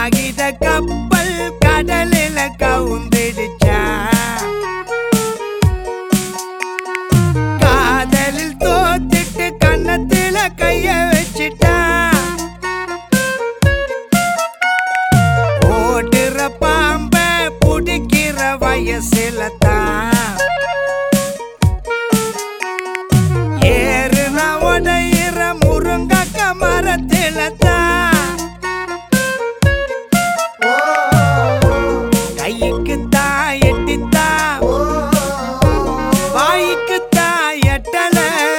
காகித கப்பல் கடலில கவுந்திடுச்சா காதலில் தோத்திட்டு கன்னத்தில கைய வச்சிட்டா ஓடுற பாம்ப புடிக்கிற வயசுல தான் ஏறுன உடையிற முருங்கக்க மரத்தில தான் கைக்கு தான் எட்டித்தா வாய்க்கு தான் எட்டல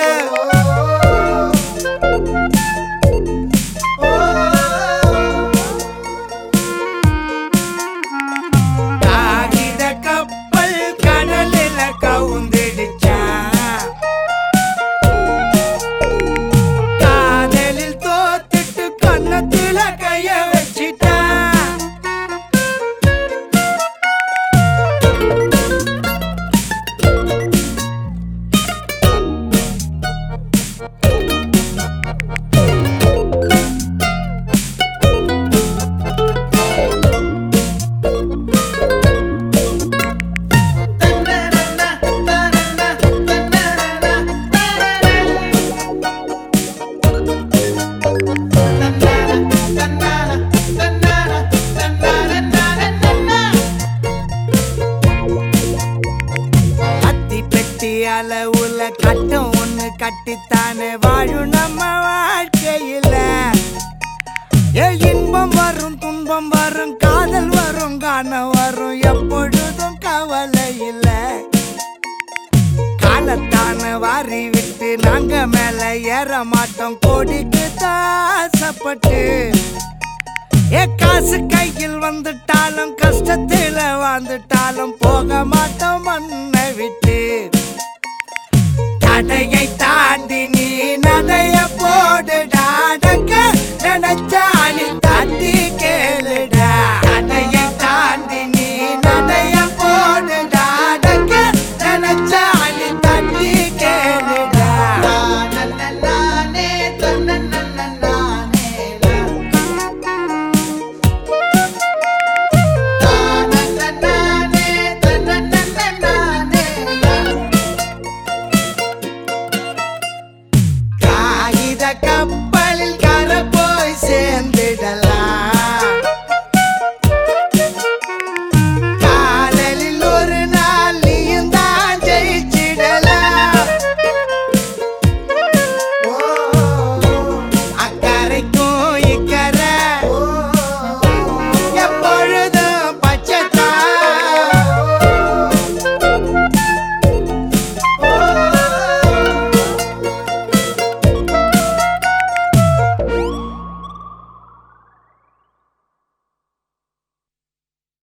காகித கப்பல் கடலில கவுந்திடுச்சா காதலில் தோத்துட்டு கன்னத்தில கைய வச்சிட்டா அளவுல கட்டம் ஒண்ணு கட்டித்தானே வாழும் நம்ம வாழ்க்கையில இன்பம் வரும் துன்பம் வரும் காதல் வரும் காணம் வரும் எப்பொழுதும் கவலை இல்ல காலத்தான வாரி விட்டு நாங்க மேல ஏற மாட்டோம் கோடிக்கு தாசப்பட்டு காசு கையில் வந்துட்டாலும் கஷ்டத்துல வாழ்ந்துட்டாலும் போக மாட்டோம்